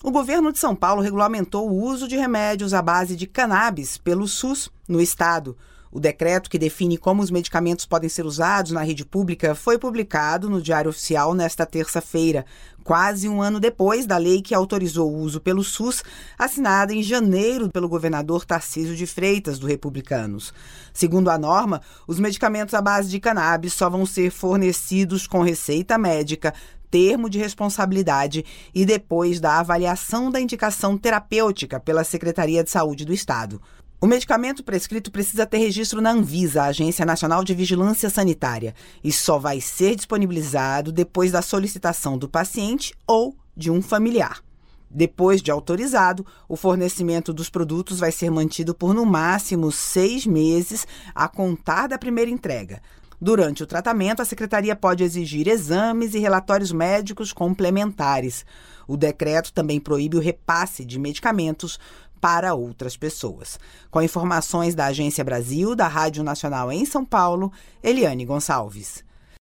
O governo de São Paulo regulamentou o uso de remédios à base de cannabis pelo SUS no estado. O decreto que define como os medicamentos podem ser usados na rede pública foi publicado no Diário Oficial nesta terça-feira, quase um ano depois da lei que autorizou o uso pelo SUS, assinada em janeiro pelo governador Tarcísio de Freitas, do Republicanos. Segundo a norma, os medicamentos à base de cannabis só vão ser fornecidos com receita médica, termo de responsabilidade e depois da avaliação da indicação terapêutica pela Secretaria de Saúde do Estado. O medicamento prescrito precisa ter registro na Anvisa, a Agência Nacional de Vigilância Sanitária, e só vai ser disponibilizado depois da solicitação do paciente ou de um familiar. Depois de autorizado, o fornecimento dos produtos vai ser mantido por no máximo 6 meses a contar da primeira entrega. Durante o tratamento, a Secretaria pode exigir exames e relatórios médicos complementares. O decreto também proíbe o repasse de medicamentos para outras pessoas. Com informações da Agência Brasil, da Rádio Nacional em São Paulo, Eliane Gonçalves.